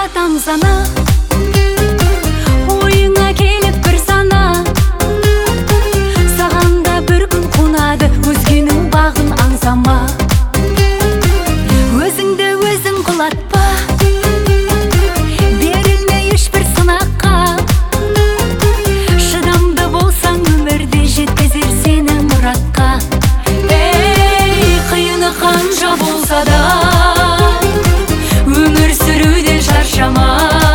қатам сана, ойыңа келіп бір сана. Саған да бір күн қонады, өзгенің бағын аңсама. Өзіңді өзің құлатпа, берілме ешбір сынаққа. Шыдамды болсаң өмірде жеткізер сені мұратқа. Ей, қиыны қанша болса да өмір сүруден шаршама.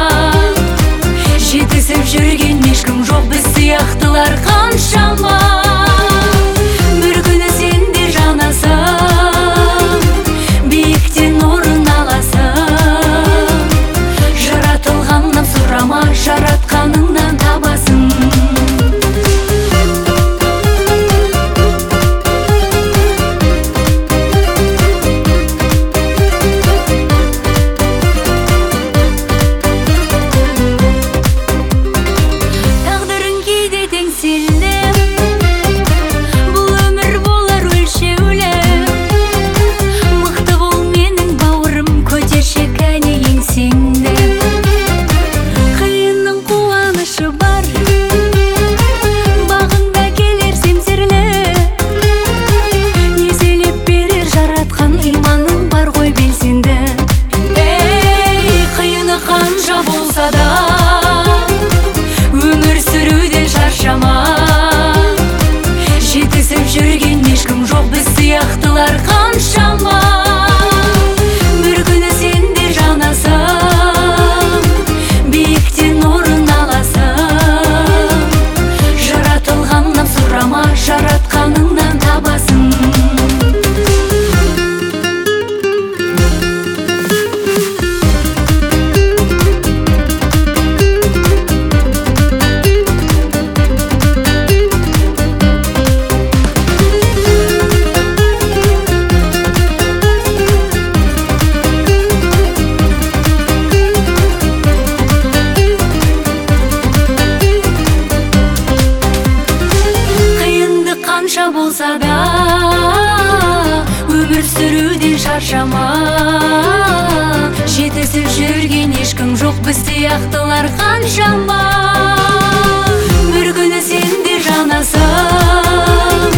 Жетісіп жүрген ешкім жоқ, біз сияқтылар қаншама. Бір күні сен де жанасың, биіктен орын аласың. Жаратылғаннан сұрама, жаратқаныңнан табасың. Жетісіп жүрген ешкім жоқ, біз сияқтылар қаншама. Бір күні сен де жанасың, биіктен орын аласың. Жаратылғаннан сұрама, жаратқаныңнан табасың. Қанша болса да өмір сүруден шаршама. Жетісіп жүрген ешкім жоқ, біз сияқтылар қаншама. Бір күні сен де жанасың,